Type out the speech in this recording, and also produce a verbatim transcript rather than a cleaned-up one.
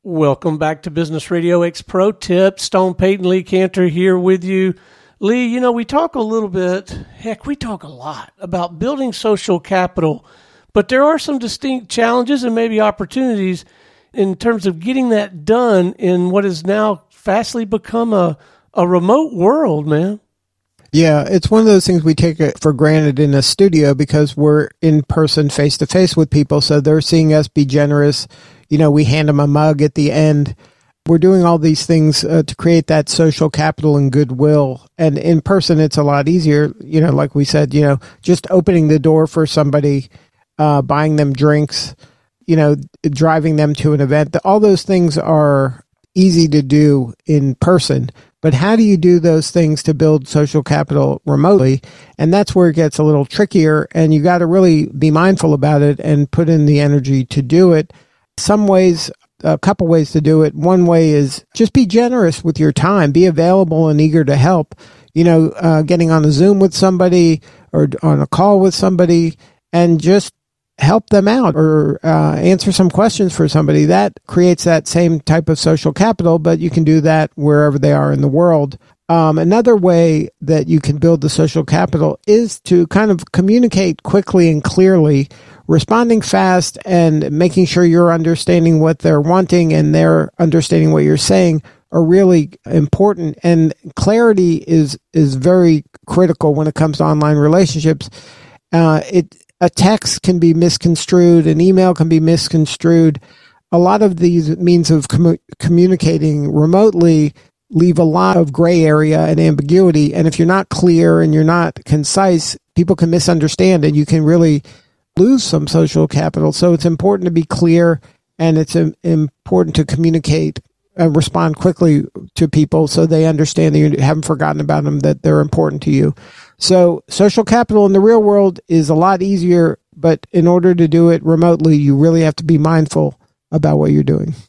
Welcome back to Business Radio X Pro Tips. Stone Payton, Lee Cantor here with you. Lee, you know, we talk a little bit, heck, we talk a lot about building social capital, but there are some distinct challenges and maybe opportunities in terms of getting that done in what has now fastly become a, a remote world, man. Yeah, it's one of those things we take it for granted in a studio because we're in person, face to face with people. So they're seeing us be generous. You know, we hand them a mug at the end. We're doing all these things uh, to create that social capital and goodwill. And in person, it's a lot easier. You know, like we said, you know, just opening the door for somebody, uh, buying them drinks, you know, driving them to an event. All those things are easy to do in person. But how do you do those things to build social capital remotely? And that's where it gets a little trickier. And you got to really be mindful about it and put in the energy to do it. Some ways, a couple ways to do it. One way is just be generous with your time. Be available and eager to help. You know, uh, getting on a Zoom with somebody or on a call with somebody and just help them out or uh, answer some questions for somebody. That creates that same type of social capital, but you can do that wherever they are in the world. Um, another way that you can build the social capital is to kind of communicate quickly and clearly, responding fast and making sure you're understanding what they're wanting and they're understanding what you're saying are really important. And clarity is is very critical when it comes to online relationships. Uh, it A text can be misconstrued, an email can be misconstrued. A lot of these means of com- communicating remotely leave a lot of gray area and ambiguity. And if you're not clear and you're not concise, people can misunderstand and you can really lose some social capital. So it's important to be clear and it's um, important to communicate and respond quickly to people so they understand that you haven't forgotten about them, that they're important to you. So social capital in the real world is a lot easier, but in order to do it remotely, you really have to be mindful about what you're doing.